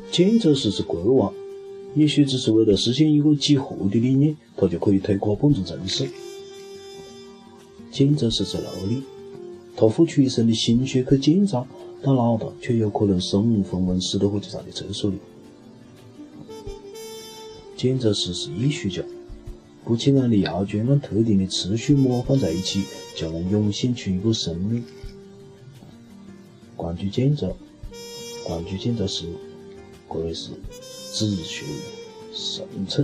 建筑师是国王，也许只是为了实现一个几何的理念，他就可以推垮本座城市。建筑师是奴隶，他付出一生的心血去建造，但脑袋却有可能身份问世的火车站的厕所里。建筑师是艺术家，不起眼的窑圈按特定的次序模放在一起，就能涌现出一个生命。关注建筑，关注建筑师，可谓是子虚神称。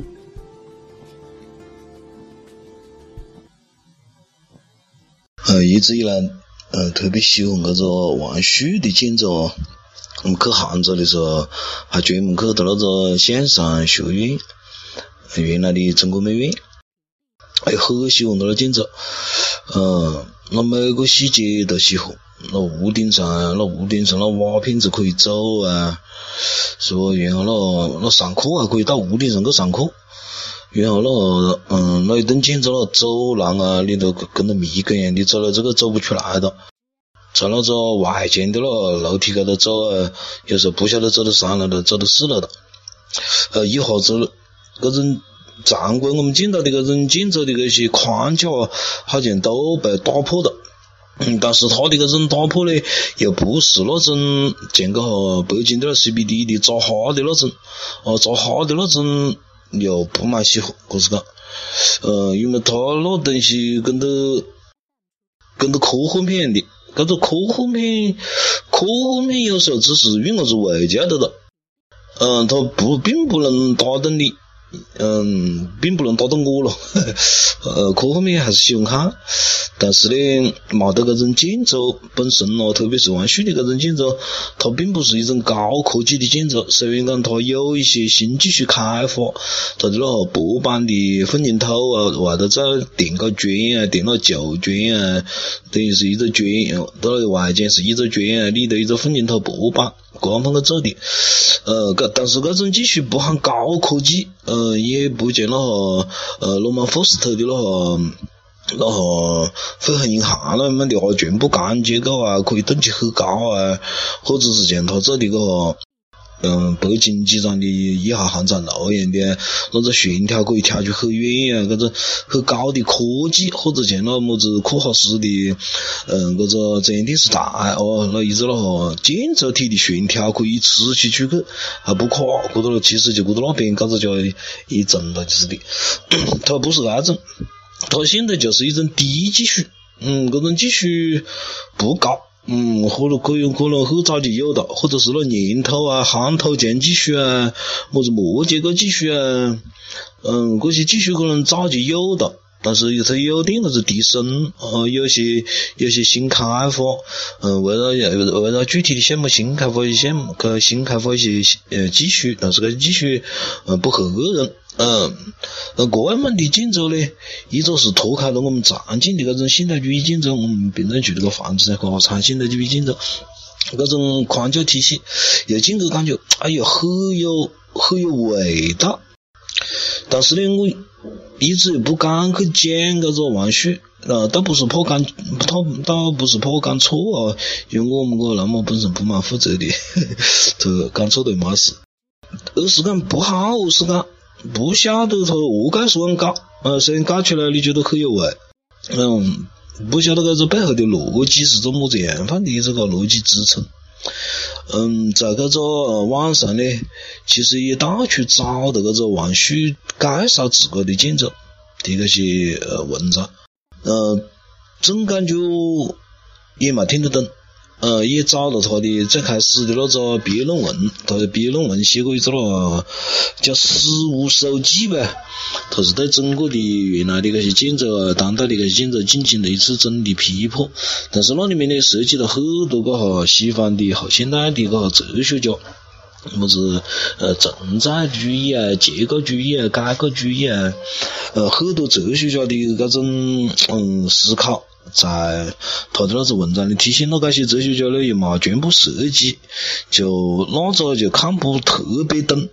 一直以来，特别喜欢这个王旭的建筑。我们去杭州的时候，还专门去到那个线上学院，原来的中国美院，很喜欢那个建筑。那每个细节都喜欢。那屋顶上那瓦片子可以走啊，说然后那上课还可以到屋顶上去上课。然后那一栋建筑那走廊啊，你都跟着迷宫一样，你走了这个走不出来的。在那个外间的那楼梯高头走啊，有时候不晓得走到3楼的，走到4楼的。一下子这种常规我们见到的这种建筑的这些框架好像都被打破了。但是它的这种打破呢，又不是那种像个北京的 CBD 的扎哈的那种，扎哈的那种又不蛮喜欢，可是讲，因为它那东西跟着科幻片的，这个科幻片有时候只是运个是围架的了，它并不能打动你。并不能打动我了。科幻片还是喜欢看，但是呢，没得这种建筑本身咯，特别是王旭的这种建筑，它并不是一种高科技的建筑。虽然讲它有一些新技术开发，它的那个薄板的混凝土啊，外头再垫个砖啊，垫了旧砖啊，等于是一个砖，到了外间是一个砖啊，里头一个混凝土薄板，光放个做的。但是这种技术不很高科技，也不像罗曼霍斯特的那个飞鹤银行那么的全部钢结构啊，可以动起很高啊，或者是像他做的北京机场的1号航站楼一样的那个悬跳可以跳去很远啊，这个很高的科技，或者像那么子库哈斯的这个中央电视台那一直那个建筑体的悬跳可以持续出去还不垮，其实就那边搞着就一沉了就是的。它不是那种，它现在就是一种低技术，这种技术不高。可能很早就有的，或者是那粘土啊、焊土墙技术啊、么子膜结构技术啊，这些技术可能早就有的，但是它有点那个提升，有些新开发，为了具体的项目新开发一些技术，但是这些技术不合人。这样的建筑呢，一个是脱开了我们常见的这种现代主义建筑，我们平常住这个房子呢，常现代主义建筑，这种框架体系，又进去感觉，很有味道。但是呢，我一直不敢去讲这个王旭，倒不是怕讲错啊，因为我们个人嘛本身不蛮负责的，这讲错对没事，而是讲不好，是讲不晓得他何解说很高，虽然搞出来你觉得很有味，不晓得这个背后的逻辑是怎么这样放的这个逻辑支撑。在这个网上呢，其实也到处找到这个王旭介绍自个的建筑的这些文章，总感觉也没听得懂。也找了他的最开始的那个毕业论文，他的毕业论文写过一个叫实物手记吧，他是对中国的原来的这些建筑当代的这些建筑进行了一次真的批判，但是那里面呢涉及了很多西方的后现代的哲学家，么子存在主义啊、结构主义啊、改革主义啊，很多哲学家的这种思考，在他的那个文章里体现了这些哲学家呢也没全部涉及，就那个就看不特别懂。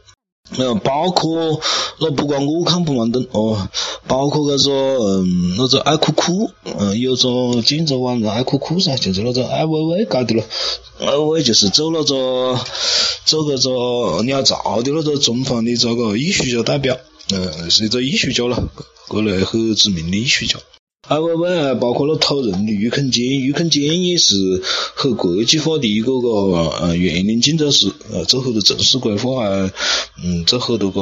包括那不管我看不慢灯哦，包括那个爱酷酷，有个锦州网站爱酷酷噻，就是那个爱薇薇搞的了，爱薇就是走那个鸟巢的那个中方的这个艺术家代表，是一个艺术家了，国内很知名的艺术家。爱薇薇包括了讨论的余肯坚也是很国际化的一个园林建筑师，做很多城市规划做很多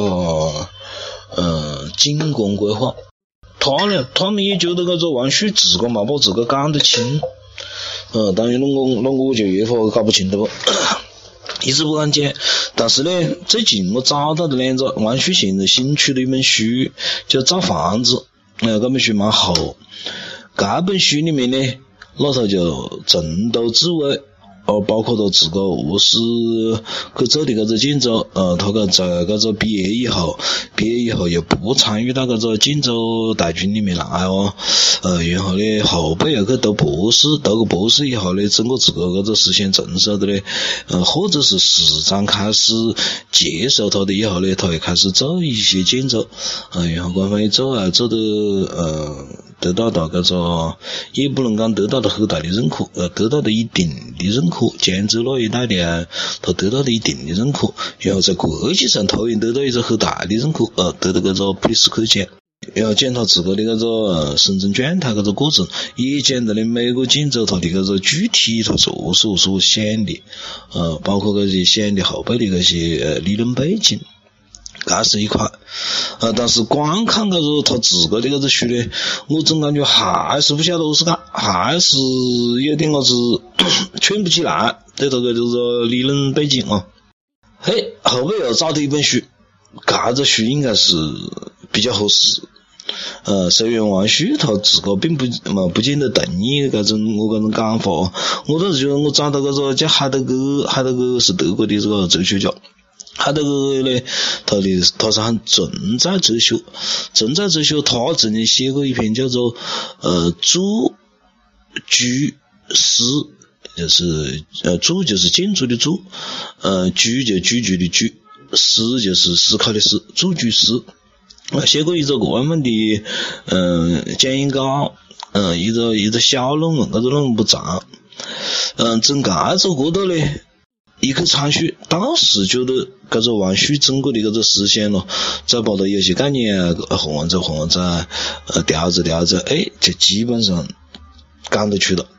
景观规划。他们也觉得那个王旭自个嘛把自个讲得清，当然我就越发搞不清了吧。一直不敢讲，但是呢，最近我找到的两个王旭现在新出的一本书，叫《造房子》，这本书蛮厚。这本书里面呢，那他就重度自卫，包括他自个何是去做的这个建筑，他在这个毕业以后又不参与到这个建筑大军里面来哦，然后呢后背又去读个博士以后呢，整个自个这个思想成熟的呢，或者是市场开始接受他的以后呢，他也开始做一些建筑，然后官方也做得到的这个也不能讲得到的很大的认可，得到的一定的认可，江浙那一带的他得到的一定的认可，然后在国际上他也得到一个很大的认可，得到这个普利斯克奖。然后讲他自个的这个生存状态这个过程，也讲到了每个建筑它的这个具体它是何是想的，包括这些想的后背的这些理论背景。这是一块，但是光看这个他自个的这个书呢，我总感觉还是不晓得何是干，还是有点子串不起来，对这个就是理论背景啊。嘿，后背又找到一本书，这个书应该是比较合适。虽然王旭他自个并不见得同意我这种讲法，我倒是觉得我找到这个叫海德格是德国的这个哲学家。海德格呢，他是很存在哲学，他曾经写过一篇叫做筑居诗，就是筑就是建筑的筑，居就居住的居，诗就是思考的诗，筑居诗。写过一个这样的讲演稿，一个小论文，这个论文不长，从这个角度呢一去参叙，当时觉得这个王旭中国的这个思想咯，再把它有些概念混在调着，就基本上讲得出了。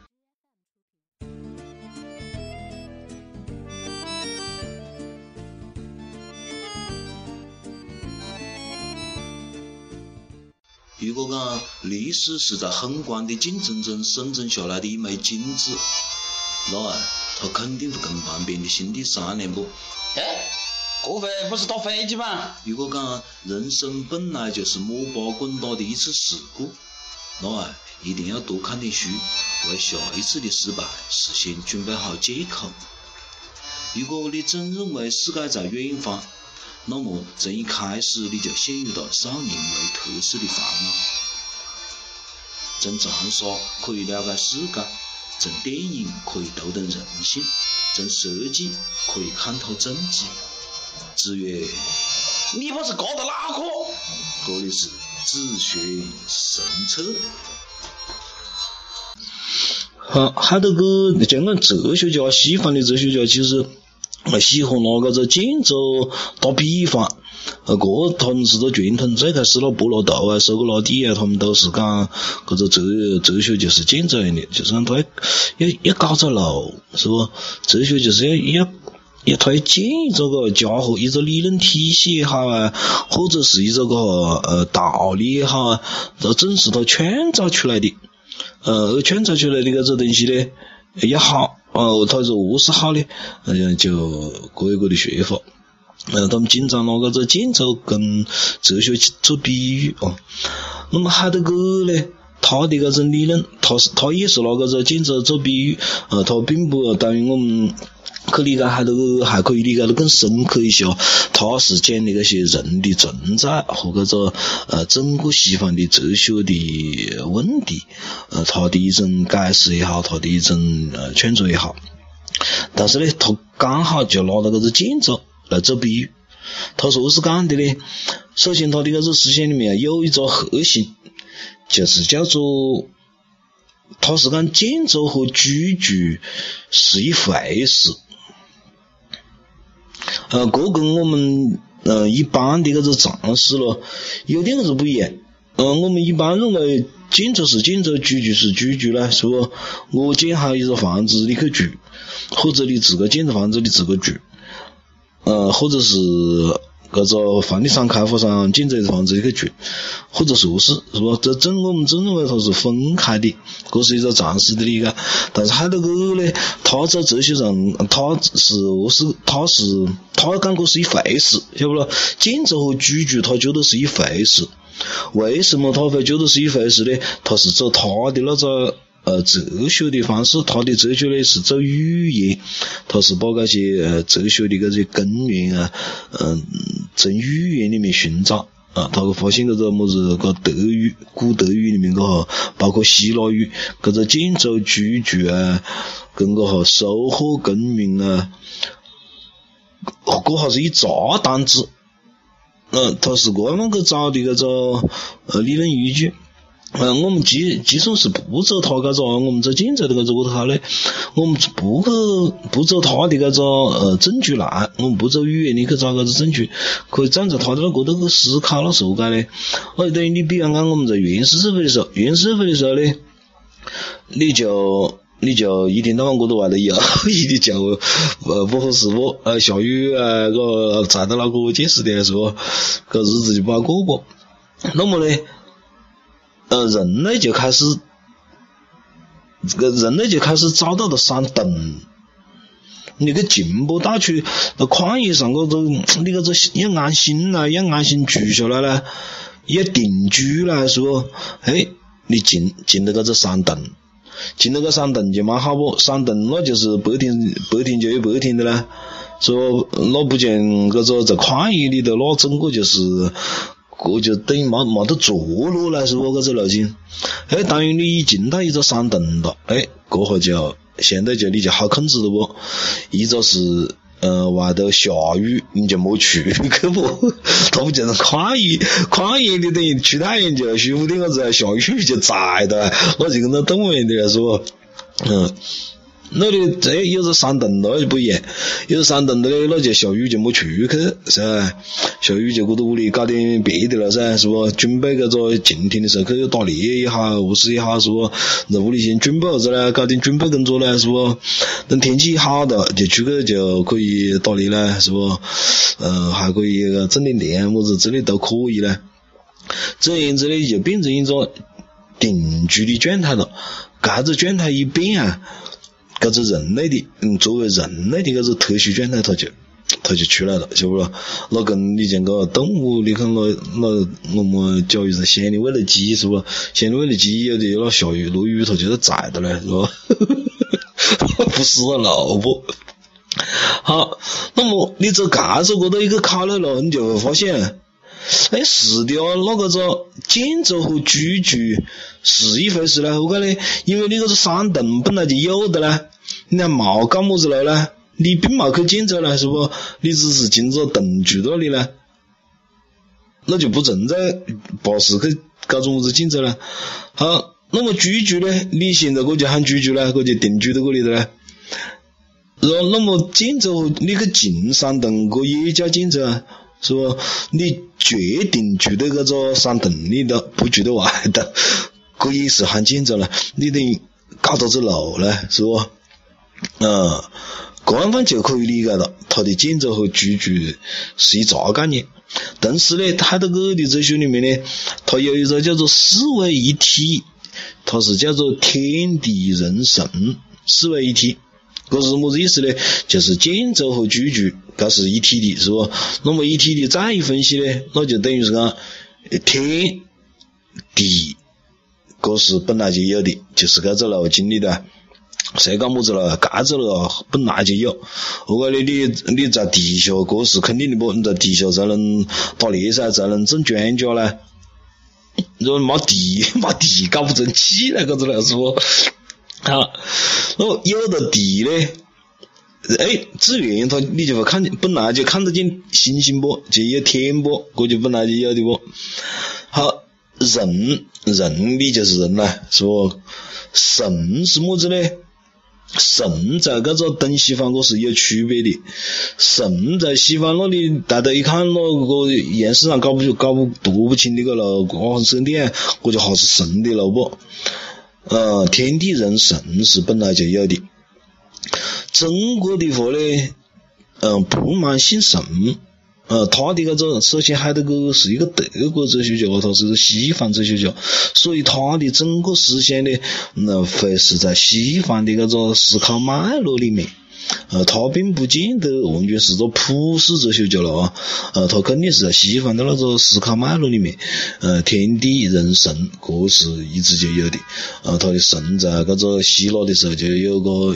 如果讲历史是在宏观的竞争中生存下来的一枚金子，那他肯定会跟旁边的兄弟商量不？ 这回不是打飞机吗？ 如果讲人生本来就是摸爬滚打的一次事故，那一定要多看点书，为下一次的失败事先准备好借口。如果你真认为世界在远方，那么从一开始你就陷入到少年维特斯的烦恼。从长沙可以了解世界，从电影可以读懂人性，从设计可以看透政治。至于你不是搞的哪个？ 这里是自学神策。海德格讲哲学家，西方的哲学家其实喜欢拿这个建筑打比方，他们是个传统，最开始柏拉图苏格拉底他们都是讲这个哲学就是建筑样的，就是讲他要搞着路，是不？哲学就是要他要建一个家伙，一个理论体系也好啊，或者是一个道理也好啊，这正是他创造出来的。创造出来的这个东西呢也好，他说何是好呢？就各有各的说法。他们经常拿这个建筑跟哲学做比喻啊。那么海德格呢，他的这种理论，他也是拿这个建筑做比喻，他并不等于我们去理解海德格还可以理解得更深刻一些，他是讲的那些人的存在和这个整个西方的哲学的问题，他的一种解释也好，他的一种创作也好。但是呢，他刚好就拿到这个建筑来做比喻， 他说是讲的呢，首先他的这个思想里面有一个核心，就是叫做他是讲建筑和居住是一回事。这跟我们一般的这个常识了有点是不一样。我们一般认为建筑是建筑，居住是居住呢，是不？我建好一个房子你去住，或者你自个建筑房子你自个住，或者是这个房地产开发商建这个房子你去住，或者是不是，是不？我们真认为它是分开的，这是一个常识的理解。但是还有这个呢，他在哲学上他讲过是一回事，晓不了？建筑和居住他觉得是一回事。为什么他会觉得是一回事呢？他是走他的那个哲学的方式，他的哲学呢是走语言，他是把那些哲学的这些根源从语言里面寻找他会发现这个么子个德语，古德语里面个包括希腊语，这个建筑居住跟个收获耕耘这还是一杂单子。他是这样去找的这个理论依据。我们即使是不走他这个我们在建筑的这个头呢，我们不走他的这个证据来，我们不走语言你去找这个证据，可以站在他的那个头去思考了受解呢。等于你比方讲我们在原始社会的时候呢，你就一天到晚过到外头游，一直叫不合适不下雨个踩到那个解释的是不？个日子就不好过过。那么呢，人类就开始找到了山洞。你去进步到去旷野上个你个要安心啦，要安心住下来啦，要定居啦，是不？你进了个山洞。进了个山洞就蛮好不？山洞那就是白天就有白天的啦，说那不像这个在旷野里头那整个就是就等于没得着落了，是不？这个路径。当然你一进到一个山洞了，这下就现在你就好控制了不？一个是外头下雨你就没去不？他不就是旷野里等于去太阳就舒服点个子，下雨就晒的，那就跟那动物园的是不？那里有个山洞那就不一样，有山洞的那就下雨就没去是吧？下雨就过到屋里搞点别的了噻，是不？准备这个晴天的时候去打猎一下，务实一下，是不？在屋里先准备啥子呢？搞点准备工作呢，是不？等天气好了就出去就可以打猎了，是不？还可以种点田么子之类都可以了。这样子呢就变成一个定居的状态了。这个状态一变这个人类的作为人类的这个特殊状态它就出来了，晓不啦？那跟你像个动物，你看那我们教育是先你喂了鸡，是不？先你喂了鸡有的那下雨落雨它就是宰的了，是吧？不是萝卜。好，那么你这个头一个考虑了，你就会发现是的那个建筑和居住是一回事呢，为什么呢？因为你这个山洞本来就有的啦，你还没搞么子了呢？你并没去建筑了，是不？你只是进入洞住那里了，那就不存在把事去搞种么子建筑了。好，那么居住呢？你现在就喊居住了，就定居在这里头了。那么建筑你去进山洞，也叫建筑啊，是不？你决定住在这个山洞里头，不住在外头，这也是喊建筑了。你等于搞到这路了，是不？这样就可以理解了，它的建筑和居住是一杂概念。同时呢，它的这个哲学里面呢，它有一个叫做四位一体，它是叫做天地人神四位一体。这是什么意思呢？就是建筑和居住这是一体的，是不？那么一体的再一分析呢，那就等于是讲天地这是本来就有的，就是这个路径里的。谁搞么子了？这了本来就有。如果你在地下，这是肯定的不？你在地下才能打猎噻，才能种庄稼呢。如果没地搞不成起来，这了是不？好，那么有的地呢， 指月它你就会看见，本来就看得见星星啵，就有天啵，这就本来就有的啵。好，人你就是人啦，是不？神是么子呢？神在这个东西方是有区别的。神在西方那里大家一看那个电视上搞不读不清的个了，光神殿，我就还是神的了不？天地人神是本来就有的。中国的话呢，不蛮信神。他的首先海德格尔是一个德国哲学家，他是西方哲学家，所以他的整个思想呢，会是在西方的思考脉络里面。他并不见得完全是普世哲学家了他肯定是在西方的思考脉络里面。天地人神，这是一直就有的。他的神在希腊的时候就有个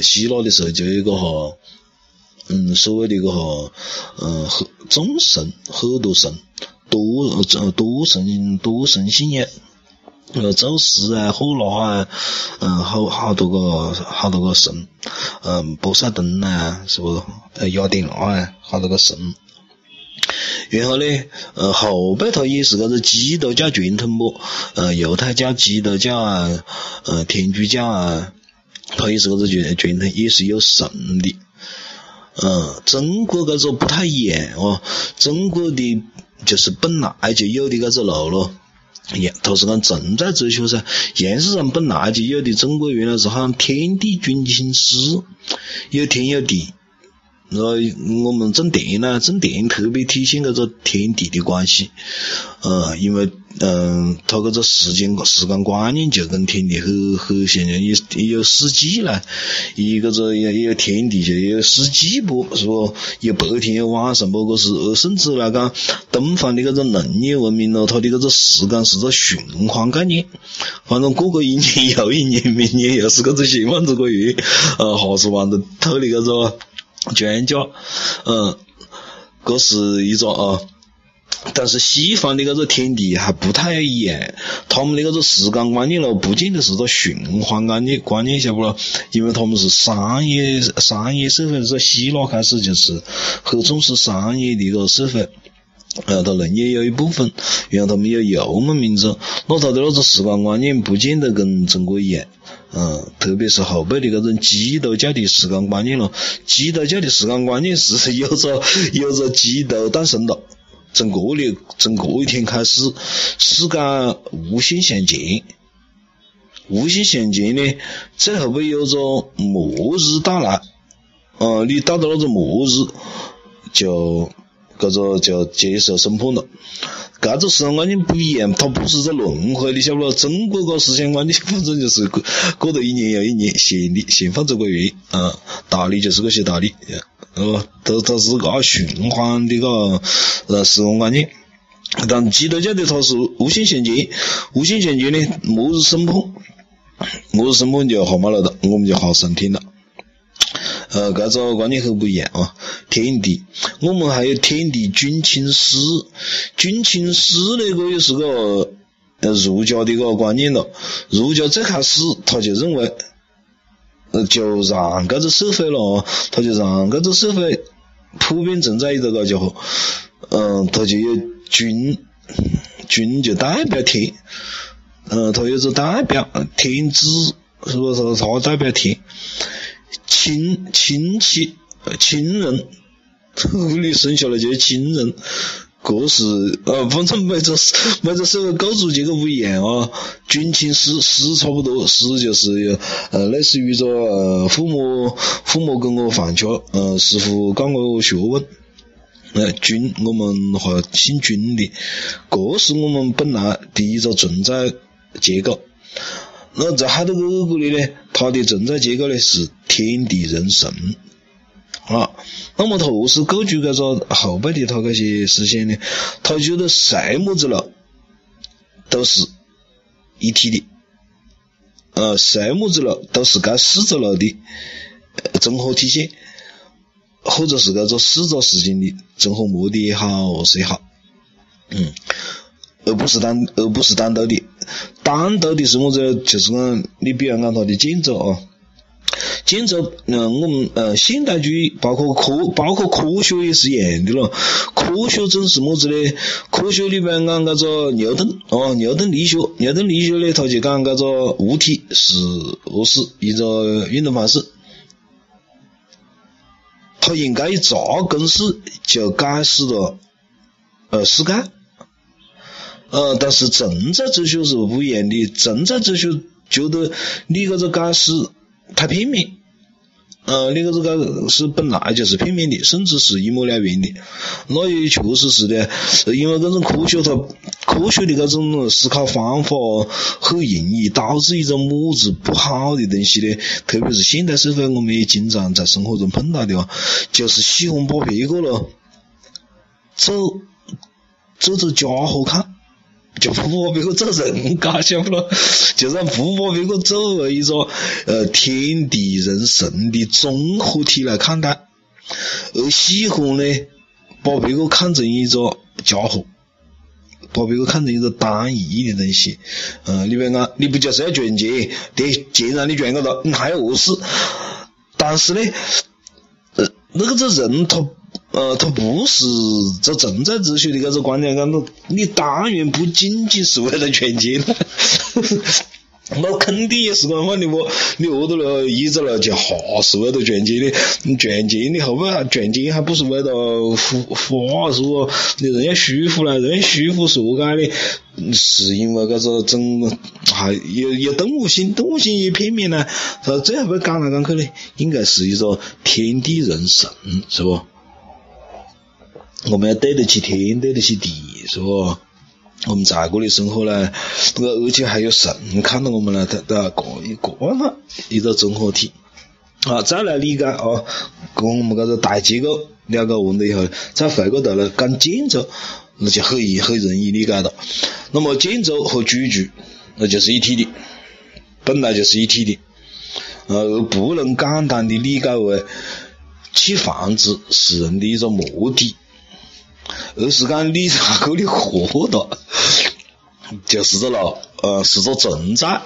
所谓的众神、很多神、多神信仰。宙斯赫拉好多个神，波塞冬是不？雅典娜好多个神。然后呢，后背他也是基督教传统不？犹太教、基督教天主教他也是传统，也是有神的。中国不太一样中国的就是本来就有的路咯。他是存在哲学噻，原始人本来就有的。中国原来是好像天地均亲师，有天有地。然后我们种田特别体现天地的关系。因为他时间观念就跟天地很像，有四季啦，有天地就有四季不，是不？有白天有晚上不？甚至来讲东方的农业文明咯，它的时间是循环概念，反正过一年又一年，明年又是新万这个月，还是玩的透的庄稼，这是一个但是西方的天地还不太一样，他们的时间观念了，不见得是循环观念晓不咯？因为他们是商业社会，从希腊开始就是很重视商业的社会。他农业有一部分，然后他们有游牧民族，那他的时间观念不见得跟中国一样。特别是后背的基督教的时间观念了，基督教的时间观念是有着基督诞生了。从这一天开始，世界无限向前。无限向前呢，最后会有着末日到来。你到了末日，就接受审判了。思想观念不一样，它不是轮回，你晓不咯？中国思想观念反正就是过了一年又一年，限放这个月道理就是这些道理。它是循环的时光观念。但基督教的它是无限向前呢，末日审判就好嘛了的，我们就好升天了。这观念很不一样天地，我们还有天地均亲师呢，这也是个儒家的观念了。儒家最开始他就认为就让社会了，他就让社会普遍存在一个就好。他就有君就代表天，他有代表天子，是不是？他代表天。亲戚亲人，你生下来就是亲人，这是反正每个社会构筑结构不一样君亲师差不多，师就是类似于父母跟我放假，师傅教我学问。君我们还姓君的，这是我们本来第一个存在结构。那在海德格尔这里呢，它的存在结构呢是天地人神那么他何是构筑后背的他这些思想呢？他觉得谁么子了都是一体的，谁么子了都是该四个了的综合体现，或者是四个事情的综合目的也好是也好，而不是单独的。单独的是么子？就是你比如讲它的建筑建筑我们现代主义包括科学也是一样的咯。科学总是么子呢？科学里边讲那个牛顿力学呢，他就讲那个物体是何是一个运动方式，他应该一查公式就解释了世界。但是存在哲学是不一样的，存在哲学觉得你这个解释太片面，你这个是本来就是片面的，甚至是一目了然的。那也确实是的，因为这种科学的这种思考方法很容易导致一种么子不好的东西呢。特别是现代社会，我们也经常在生活中碰到的就是喜欢把别个了做家伙看，就不把别个做人家，晓不咯？就是不把别个作为一个天地人神的综合体来看待，而喜欢呢把别个看成一个家伙，把别个看成一个单一的东西。你别讲，你不就是要赚钱？对，钱让你赚个到，还有何事？但是呢，那个人他不是这存在哲学的这个观点，你当然不仅仅是为了赚钱了，那肯定也是个嘛，你饿到了一直了就还是为了赚钱的，赚钱你后边赚钱还不是为了花说你人家舒服了，人家舒服是何解的？是因为这个还有动物性也片面呢，最后被讲来讲去呢，应该是一个天地人神，是不？我们要对得起天，对得起地，是不？我们在这里生活呢，而且还有神看到我们呢，它一个综合体。再来理解跟我们这个大结构了解问题以后，再回过头来讲建筑，那就很容易理解了。那么建筑和居住那就是一体的，本来就是一体的，不能简单的理解为砌房子是人的一个目的，而是讲你在这里活的就是是个存在，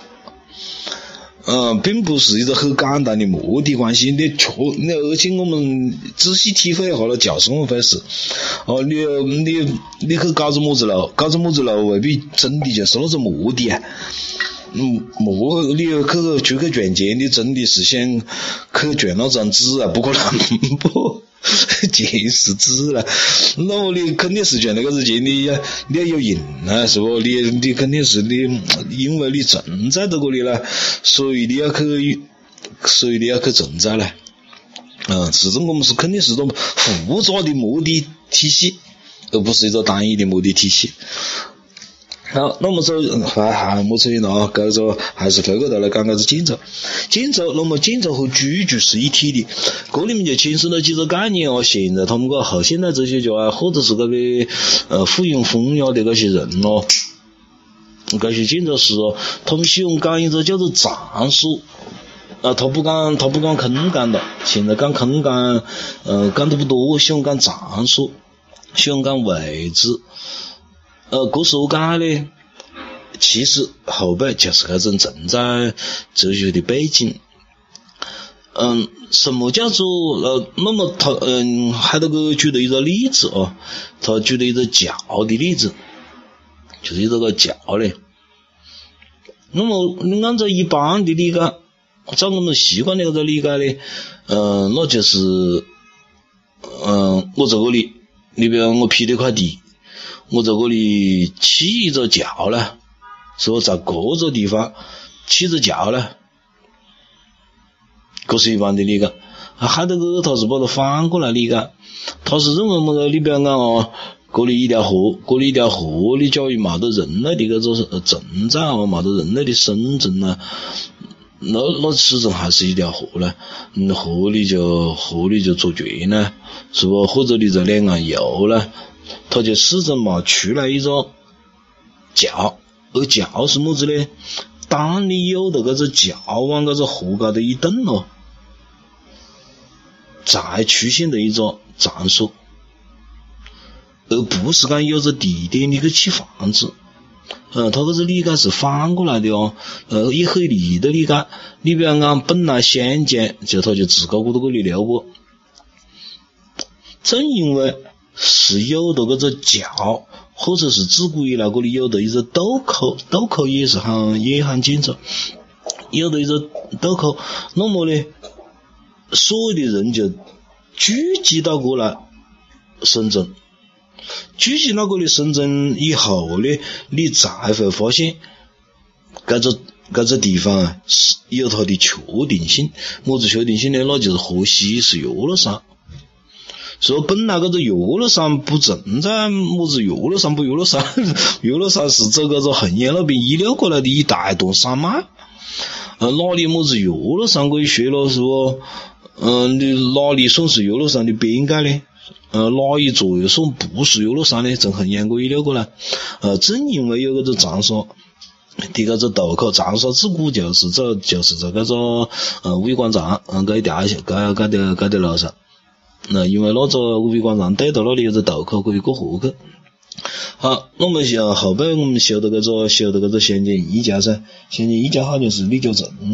并不是一个很简单的目的关系。而且我们仔细体会一下了，就是我们回事。你去搞着么子了，未必真的就是那个目的啊。你去赚钱，你真的是想去赚那张纸啊？不可能不。钱是纸了，那么你肯定是赚那个钱，你要有赢啊，是不？你肯定是因为你存在在这里了，所以你要去存在了。始终我们肯定是一种复杂的目的体系，而不是一个单一的目的体系。好，那么说还没扯远了这个还是回过头来讲建筑。那么建筑和居住是一体的，这里面就牵涉到几个概念现在他们个后现代哲学家或者是这个附庸风雅的这些人这些建筑师他们喜欢讲一个叫做参数。他不讲空间的，现在讲空间讲得不多，喜欢讲参数，喜欢讲位置。这是何解呢？其实后背就是这种存在哲学的背景。什么叫做那么他还得个举了一个例子他举了一个桥的例子，就是一个桥嘞。那么你按照一般的理解，照我们习惯的这个理解呢，那就是我在这里，你比如我批了一块地，我在这里砌一个桥了，是不在这个地方砌一个桥了，这是一般的理解。还得个他是把它反过来理解，他是认为么个你比如讲这里一条河你假如没得人类的这个存在没得人类的生存那始终还是一条河呢，河里就作绝呢，是不？或者你在两岸游呢，它就始终没出来一个桥，而桥是么子呢？当你有的这个桥往这个河高头一蹬才出现的一个参数，而不是讲有个地点你去砌房子， 他这个理解是反过来的哦，也可以理解。你比方讲本来仙剑就他就自高过到这里溜不，正因为是有的这个教，或者是自古以来这里有的一个斗口也很紧凑，有的一个斗口，那么呢，所有的人就聚集到过来深圳。聚集到这里深圳以后呢，你才会发现这个地方啊是有它的确定性。么子确定性呢？那就是河西是岳麓山。说本来这个岳麓山不存在么子岳麓山不岳麓山，岳麓山是走这个衡阳那边遗留过来的一大段山脉。哪里么子岳麓山可以说了是不？你哪里算是岳麓山的边界呢？哪一座又算不是岳麓山呢？从衡阳可以溜过来。正因为有这个长沙的这个渡口，长沙自古就是在这个五一广场这条路上。因为那个五一广场对头那里有个渡口可以过河去。好，那么后边我们修的这个仙剑一家噻，仙剑一家好像是李嘉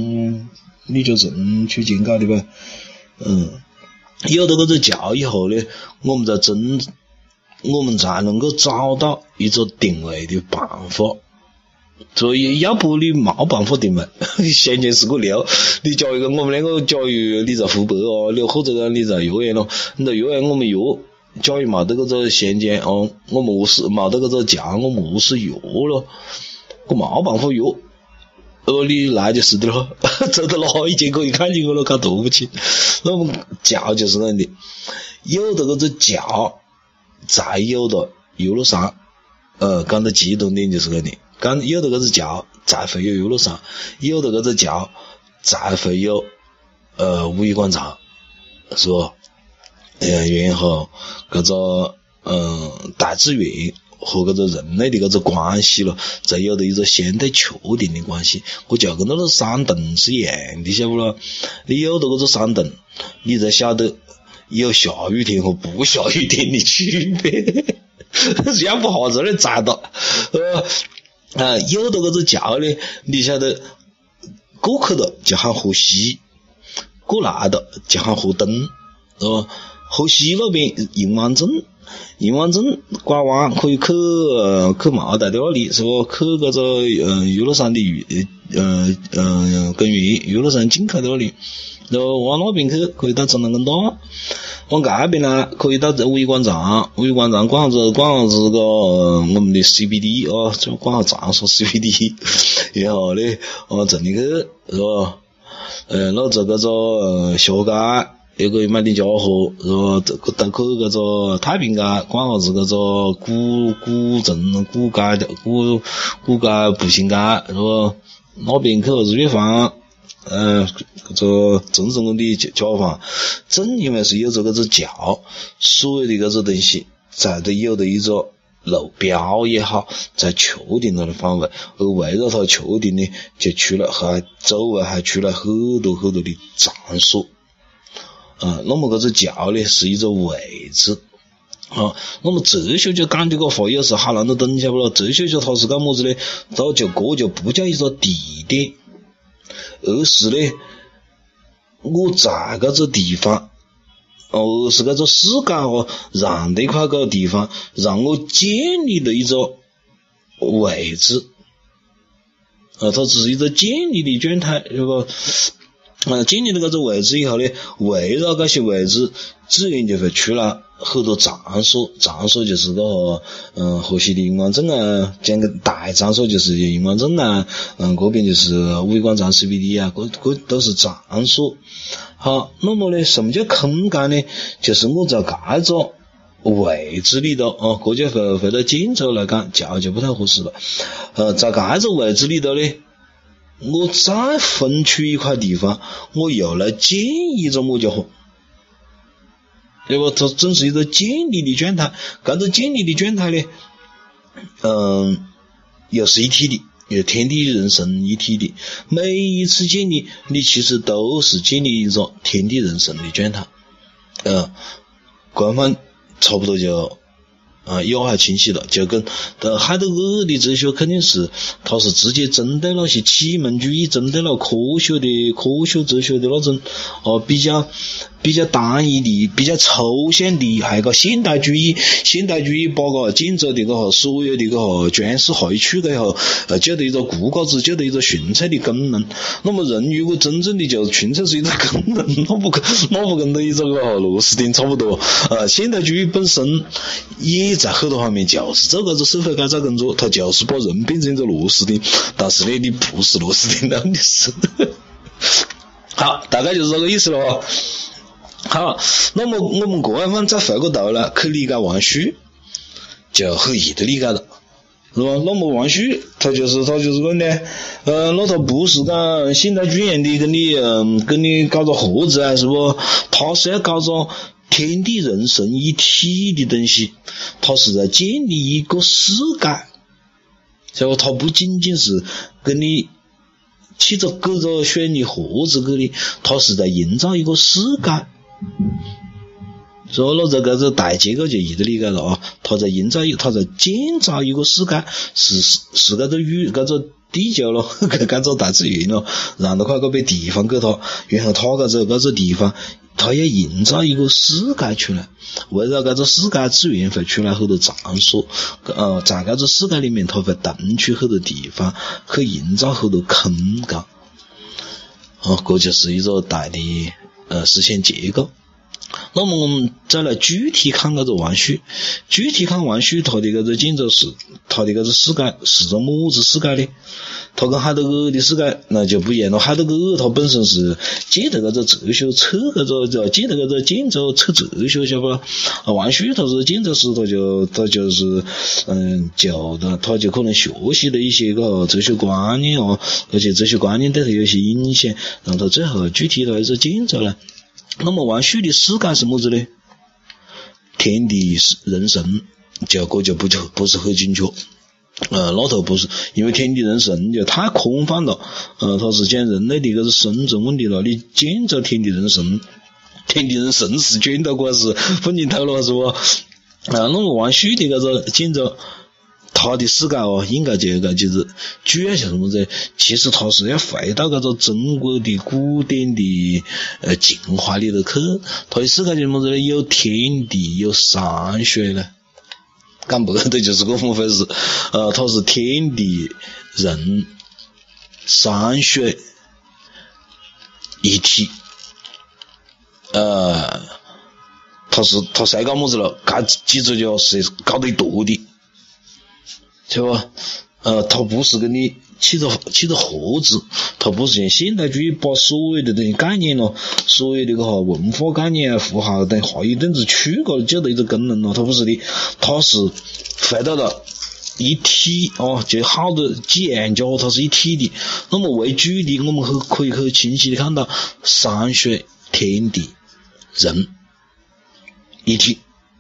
诚去建搞的吧。有了这个教以后呢，我们才能够找到一个定位的办法。所以要不你没办法定位，仙剑是个流，你教育我们两个教育你在湖北哦，你或者你在幼儿园咯，你在幼儿园我们学教育没得这个仙剑哦，我们是没得这个教，我们是学咯，我没办法学。你来就是的咯，走到哪一节可以看见我了，看读不清。那么教就是这样的，有的这个教，才有的岳麓山。讲的极端点就是这样的，有的这个教才会有岳麓山，有的这个教才会有五一广场，是不？然后这个大自然和这个人类的这个关系了，才有的一个相对确定的关系。我就跟那个山洞是一样的，晓不咯？你有的这个山洞，你才晓得有下雨天和不下雨天的区别。要不下子来猜到，有的这个教呢，你晓得过去的就喊河西，过来的就喊河东，是吧？河西那边银湾镇拐弯可以去茅台的那里，是吧？去这个岳麓山的公园，岳麓山进口的那里，然后往那边去可以到中南工大，往这边呢可以到五一广场逛这个我们的 CBD 啊，就逛长沙 CBD， 然后呢这里去是吧？那这个下街也可以买点家伙，是吧？到去这个太平街逛下子这个古街步行街，是吧？那边去日月坊。这个正宗的家房，正因为是有这个教，所有的这个东西才得有的一个路标也好，才确定它的范围，而围绕它确定呢，就出来周围还出来很多的场所。那么这个教呢是一个位置。那么哲学家讲这个话有时好难得懂，晓不咯？哲学家他是干么子呢？他就不叫一个地点。而是呢，我在这个地方，而是这个世界让这块个地方让我建立了一个位置，它只是一个建立的状态，是吧？建立了这个位置以后呢，围绕这些位置，自然就会出来很多场所就是个河西的银湾镇啊，讲个大场所就是银湾镇啊，这边就是五一广场 CBD 啊，这都是场所。好，那么呢，什么叫空间呢？就是我在这个位置里头这就回到建筑来讲，教就不太合适了。在这个位置里头呢，我再分出一块地方，我又来建一个么家伙，对吧？它正是一个建立的状态。这个建立的状态呢，又是一体的，有天地人神一体的。每一次建立，你其实都是建立一个天地人神的状态。官方差不多就有还清晰了，就跟海德格尔的哲学肯定是他是直接针对那些启蒙主义，针对了科学哲学的那种比较单一的、比较抽象的，还有个现代主义把个建筑的个所有的个装饰害处个就得一个顾家子，就得一个纯粹的功能。那么人如果真正的就纯粹是一个功能，那不跟的一个螺丝钉差不多。现代主义本身也在很多方面就是做个社会改造工作，它就是把人变成一个螺丝钉，但是呢，你不是螺丝钉了，你是好，大概就是这个意思了。好，那么我们过完番再回过头来去理解王羲，就很易的理解了，是吧？那么王羲他就是讲的，那他不是讲现代主义的跟你搞个合子啊，是不？他是要搞个天地人神一体的东西，他是在建立一个世界，所以他不仅仅是跟你去搞个水泥盒子给你，他是在营造一个世界。所以那这个大结构就易得理解了啊，他在建造一个世界，是这地球咯，这大自然咯，让他快被地方给他，然后他这地方，他要营造一个世界出来，为了这世界资源会出来很多场所，在这世界里面，他会腾出很多地方去营造很多空间，这就是一个大的思想结构。那么我们再来具体看这个王羲，他的这个建筑是，他的这个世界是个么子世界呢？他跟海德格尔的世界那就不一样了。海德格尔他本身是借着这个哲学测借着这个建筑测哲学，晓得不？王羲他是建筑师，他就是他就可能学习了一些个哲学观念啊，而且哲学观念对他有些影响，让他最后具体来一个建筑了。那么王羲的世界是么子呢？天地人神，这个就不是很精确。那头不是，因为天地人神就太空泛了。它是讲人类的这个生存问题了。你建造天地人神是卷到过是混进头了，是不？那么王羲的这个建筑，他的世界应该就是主要是什么子？其实他是要回到这个中国的古典的情怀里头去。他的世界就是什么子呢？有天地，有山水呢。讲白的就是这么回事。他是天地人山水一体。他是要搞么子了？记住就是搞得多的。对吧？他不是跟你起着盒子，他不是像现代主义把所有的东西概念咯，所有的个文化概念啊、符号等画一顿子去个就的一个功能咯，他不是的，他是回到了一体就好的几样家它是一体的。那么为主的，我们可以很清晰的看到山水、天地、人一体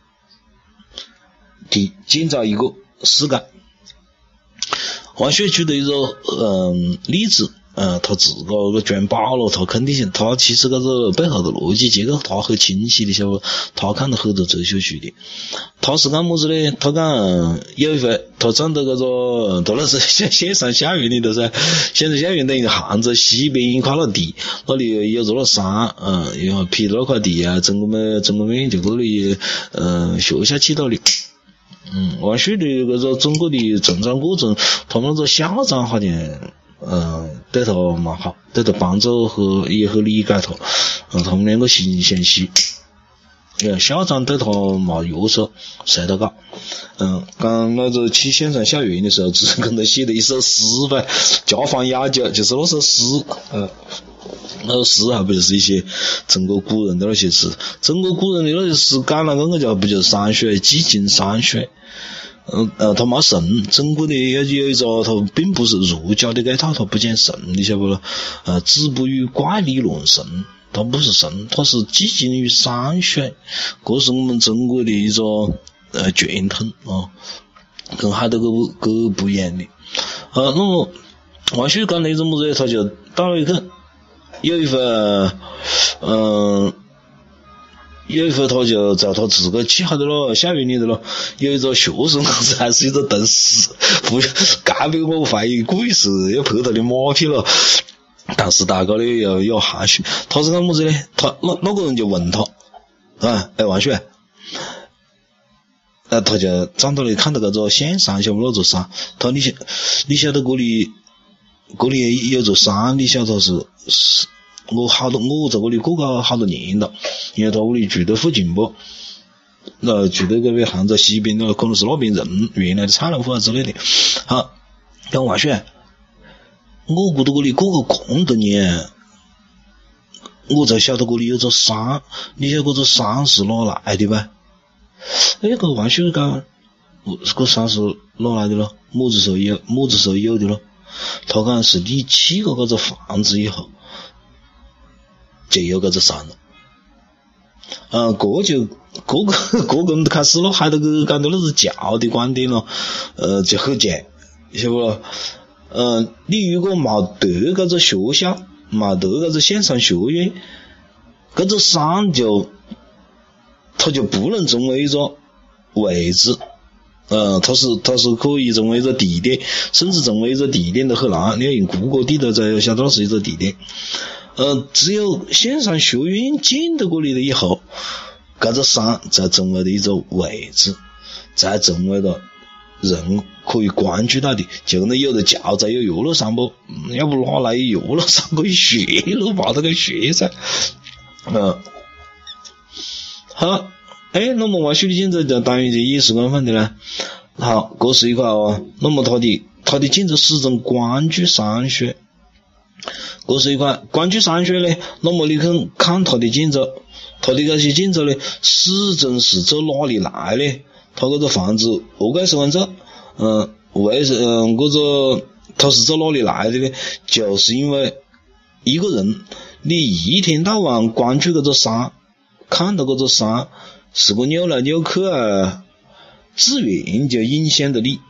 的建造一个世界。王羲举的一个例子，他自个装饱了，他肯定是他其实这个背后的逻辑结构他很清晰的，晓得不？他看了很多哲学书的。他是干么子呢？他讲有一回他站到这个他那是线上下云里头噻，线上下云等于杭州西边一块了地，那里有座了山，然后劈了那块地啊，中国妹就过里学下去到里。王羲的这个中国的成长过程，他们那个校长好像对他蛮好，对他帮助和也很理解他，他们两个相惜。校长对他蛮约束，随他搞。刚那个去线上校园的时候，只跟他写了一首诗呗，家访雅酒，就是那首诗。那首诗还不就是一些中国古人的那些诗？中国古人的那些诗讲了个叫不就是山水，寂静山水。他没神，中国的有一个他并不是儒家的这套，他不讲神，你晓不？子不语怪力乱神，他不是神，他是寂静于山水，这是我们中国的一个传统跟海德格尔不一样的。那么王羲讲那种么子，他就到了一个有一份有一回他就在他自个起好的了校园里头了，有一个学生还是一个同事，不干被我怀疑故意是要拍他的马屁了，但是大家呢又有含蓄，他是干么子呢？他那个人就问他王旭，他就站到那里看到那个线上晓不那座山，他你晓得这里有座山，你晓得是我在这里过个好多年了，因为他屋里住在附近不，住在这边杭州西边了，可能是那边人原来的菜老虎啊之类的。好，讲王旭，我觉得这里过个这么多年，我才晓得这里有座山，你晓得这座山是哪来的吧？这个王旭讲，这山是哪来的了？么子时候有的了？他讲是你起过这个房子以后，就有这个山了。这个开始了，还得个讲到那是教的观点了，就很强，晓不咯？你如果没得这个学校，没得这个线上学院，这个山它就不能成为一个位置。它是可以成为一个地点，甚至成为一个地点都很难，你要用谷歌地图才晓得那是一个地点。只有线上学院建到这里了以后，这个山才成为了一个位置，才成为了人可以关注到的。就跟有的教材有游乐山不，要不哪来游乐山可以学了，把它给学噻。好。那么王旭的建筑就当然就也是官方的啦。好，这是一块那么他的建筑始终关注山学，这是一块关注山学呢。那么你看他的建筑，他的这些建筑呢，始终是走哪里来呢？他这个房子何解是这样做？他是走哪里来的呢？就是因为一个人，你一天到晚关注这个山，看到这个山。是个扭来扭去自然就影响到你。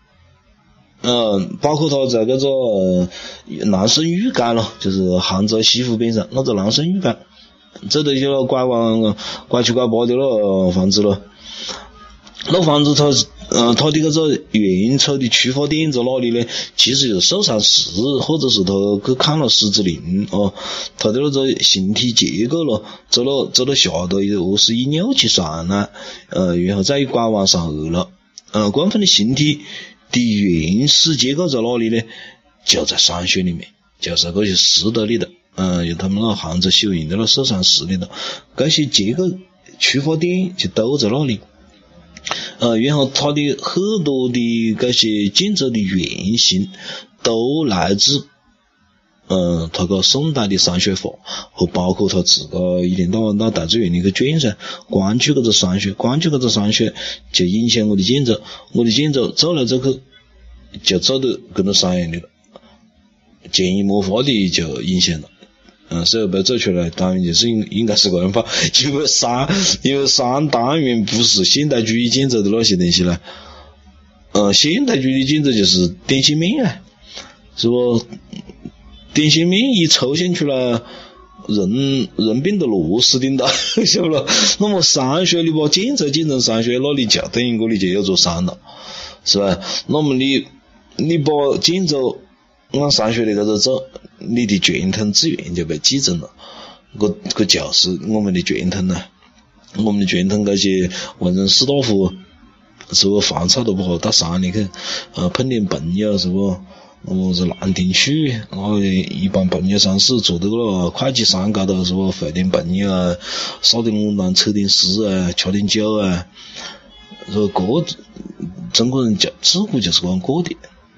包括他在这个南生御街了，就是杭州西湖边上那个南生御街，这都就拐七拐八的了房子了。那房子它的这个原初的出发点在哪里呢？其实就是寿山市，或者是他去看了狮子林他的那个形体结构了，走了下头是一扭起上来，然后再一拐弯上去了。官方的形体的原始结构在哪里呢？就在山穴里面，就在这些石头里头，有他们那杭州修营的那寿山石里头，这些结构出发点就都在那里。然后它的很多的这些建筑的原型都来自他个宋代的山水画，和包括他自个一天到晚到大自然里去转噻，关注这个山水，就影响我的建筑走来走去就走到跟着山里了，潜移默化的就影响了。所以被走出来当然就是应该是这样吧，因为山当然不是现代主义建筑的那些东西了。现代主义的建筑就是点线面是不？点线面一抽象出来，人变得螺丝钉的，晓不咯？那么山穴你把建筑建成山穴，那你就等于这里就有座山了，是吧？那么你把建筑按山穴的这个走，你的传统自然就被继承了。这就是我们的传统了。我们的传统这些文人士大夫，是不饭菜都不好到山里去碰点朋友，是不是兰亭序，然后一般朋友山士坐在这个会稽山高头，是不会点朋友烧点龙蛋，抽点丝吃点酒说中国人自古就是这样过的。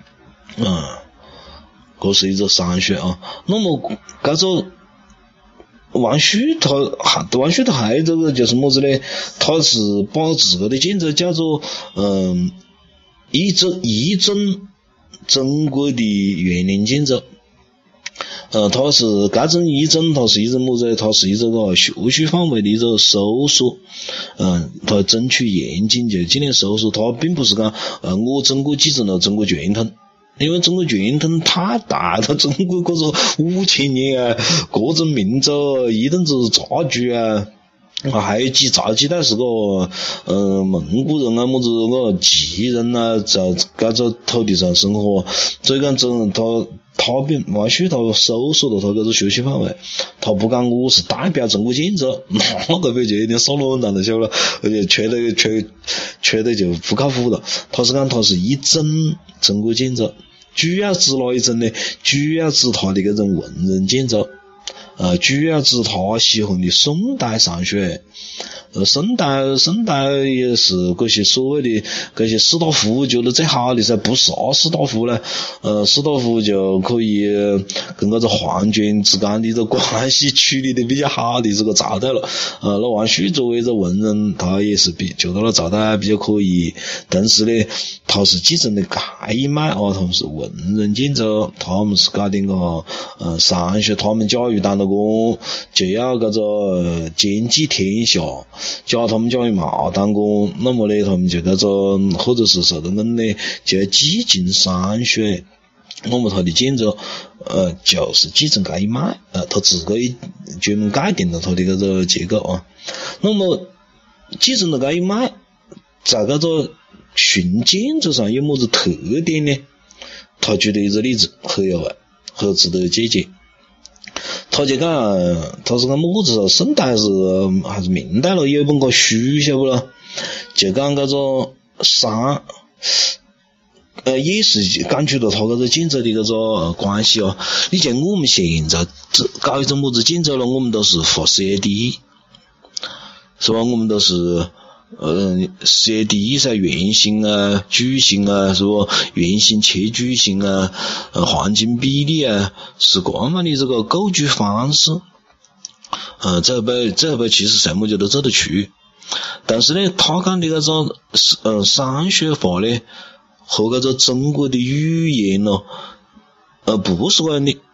这是一个山穴那么这个王旭他还有这个就是么子呢？他是把自个的建筑叫做一种中国的园林建筑。它是这种一种，它是一种么子？它是一个学术范围的一个搜索。它争取严谨就尽量搜索，它并不是讲我中国继承了中国传统。因为中国传统太大了，中国这个5000年各种民族一顿子杂居还有早几代是个蒙古人啊，么子个旗人啊，在搿个土地上生活，所以讲他王旭他收缩了他搿个学习范围，他不讲我是代表中国建设，那个边就有点骚乱了，晓得，而且缺的就不靠谱了。他是讲他是一整中国建设，主要指哪一种呢？主要指他的搿种文人建设。主要指他喜欢的宋代尚书，宋代也是搿些所谓的搿些士大夫觉得最好的噻，不杀士大夫呢，士大夫就可以跟搿个皇权之间的这关系处理的比较好的这个朝代了。那王旭作为一个文人，他也是觉得了朝代比较可以，同时呢，他是继承的这一脉啊，他们是文人建设，他们是搞点个尚书，他们假如当了官，就要搿个兼济天下。假他们假如冇当官，那么呢，他们就搿个或者是受到恩呢，就要继承尚书。那么他的建筑就是继承这一脉，他自己专门界定了他的搿个结构啊。那么继承了这一脉，在搿个训建筑上有么子特点呢？他举了一个例子，很有味，很值得借鉴。他就讲，他是讲么子啊？宋代还是明代了，有一本个书晓不咯？就讲搿个山，也是讲出了他搿个建筑的搿个关系哦。你像我们现在搞一种么子建筑了，我们都是画事业第一，是吧？我们都是事业第一噻，圆形啊、矩形啊，是不？圆形切矩形啊，环境比例啊，是这样的这个构筑方式。这辈其实什么就都做得出，但是呢，他讲的搿个尚书法呢，和搿个中国的语言呢，不是这样的，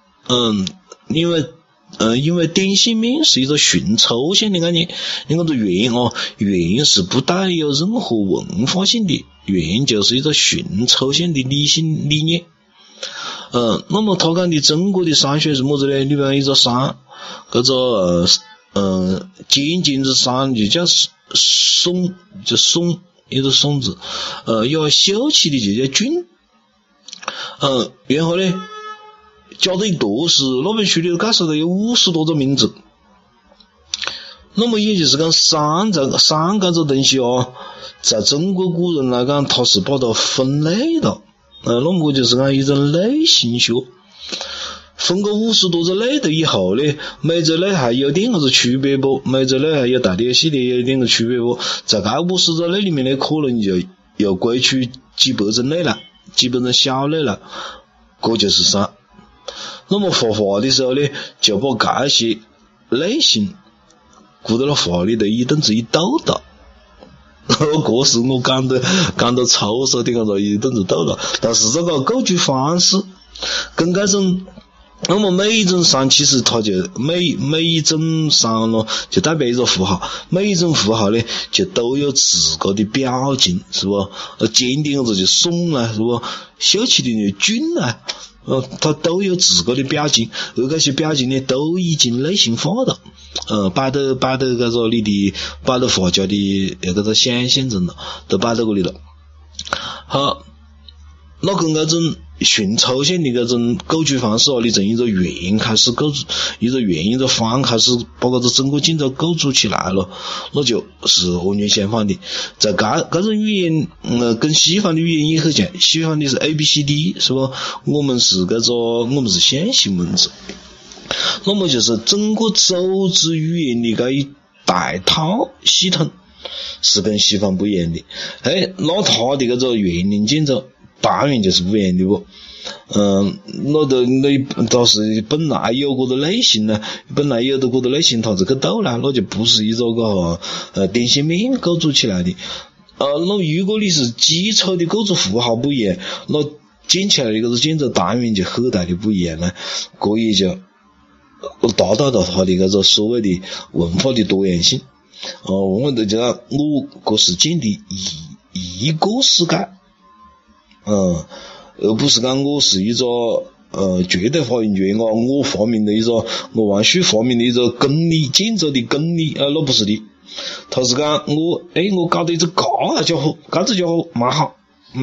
因为点线面是一个纯抽象的概念，你看这圆是不带有任何文化性的，圆就是一个纯抽象的理性理念。那么他讲的中国的尚书是么子呢？你比方一个山，搿个尖尖的山就叫耸，就耸一个耸字，要秀气的就叫峻，然后呢，加到一坨是那本书里头介绍了有50多个名字。那么也就是讲山搿个东西啊，在中国古人来讲，它是把它分类的，那么就是讲一种类型学。分个50多个类的以后呢，每个类还有点个区别不？每个类还有大点细点有点个区别不？在这50个类里面呢，可能就又归出几百种类了，几百种小类了，这就是山。那么画的时候呢，就把这些类型搁到了画里头一顿子一斗到，这是我讲得粗俗点个一顿子斗了。但是这个构筑方式跟这种，那么每一种山其实它就每一种山咯，就代表一个符号，每一种符号呢就都有自个的表情，是不？尖点子就耸啊，是不？秀气的就峻啊。它都有自个的表情，而这些表情呢，都已经类型化了，摆到搿个你的，摆到画家的搿个想象中了，都摆到搿里了。好，那跟搿种纯抽象的搿种构筑方式啊，你从一个圆开始构筑，一个圆一个方开始把搿个中国建筑构筑起来了，那就是完全相反的。在搿种语言，跟西方的语言也很像，西方的是 ABCD 是吧？我们是象形文字。那么就是中国组织语言的这一大套系统是跟西方不一样的。那它的搿个园林建筑当然就是不一样的不。那是本来有过的类型呢，本来有的过的类型它是去斗了，那就不是一个点线面构筑起来的。那如果你是基础的构筑符号不一样，那建起来的搿个建筑当然就很大的不一样了，这也就达到了它的搿个所谓的文化的多样性。我们就讲这是建的一个世界，而不是讲我是一个绝对发言权我发明的一个我王旭发明的一个公理建筑的公理，那不是的。 他是讲我搞得一只嘎家伙蛮好，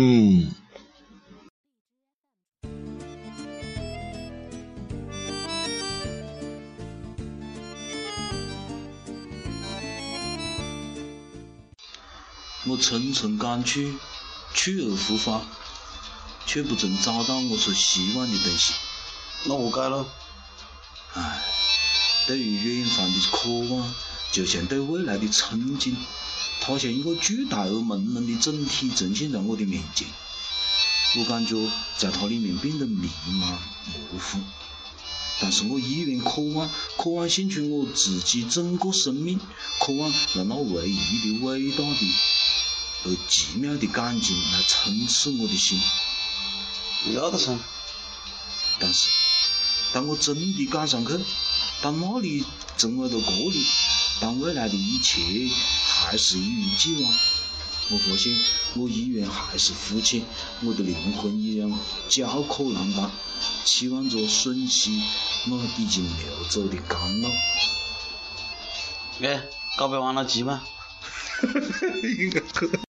我层层赶去，去而复返，却不曾找到我所希望的东西。 那我该了。 唉，对于远方的渴望，就像对未来的憧憬，它像一个巨大而朦胧的整体呈现在我的面前。我感觉在它里面变得迷茫模糊，但是我依然渴望献出我自己整个生命，渴望让那唯一的伟大的而奇妙的感情来充斥我的心。 要得成。 但是当我真的赶上去，当那里成为了这里，当未来的一切还是一如既往，我发现我依然还是肤浅，我的灵魂一样焦渴难当，期望着吮吸那已经流走的甘露。 告别忘了记吗？ 应该可